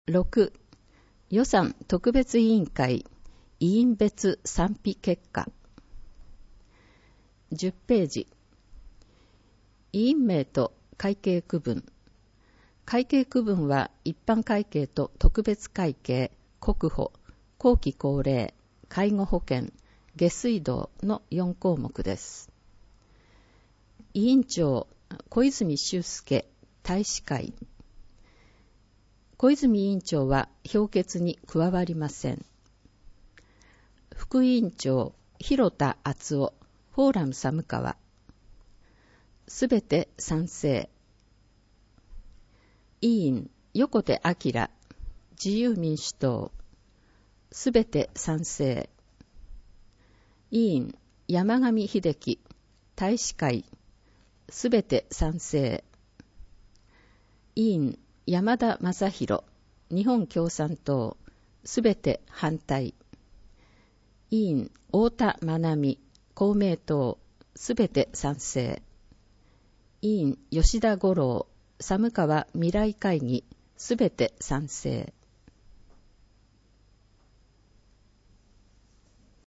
6. 予算特別委員会委員別賛否結果。10ページ。委員名と会計区分。会計区分は一般会計と特別会計、国保、後期高齢、介護保険、下水道の4項目です。委員長、小泉修介、大使会。小泉委員長は評決に加わりません。副委員長、広田敦夫、フォーラム寒川。すべて賛成。委員、横手晃、自由民主党。すべて賛成。委員、山上秀樹、大使会。すべて賛成。委員、山田正弘、日本共産党。すべて反対。委員、太田真美、公明党。すべて賛成。委員、吉田五郎、寒川未来会議。すべて賛成。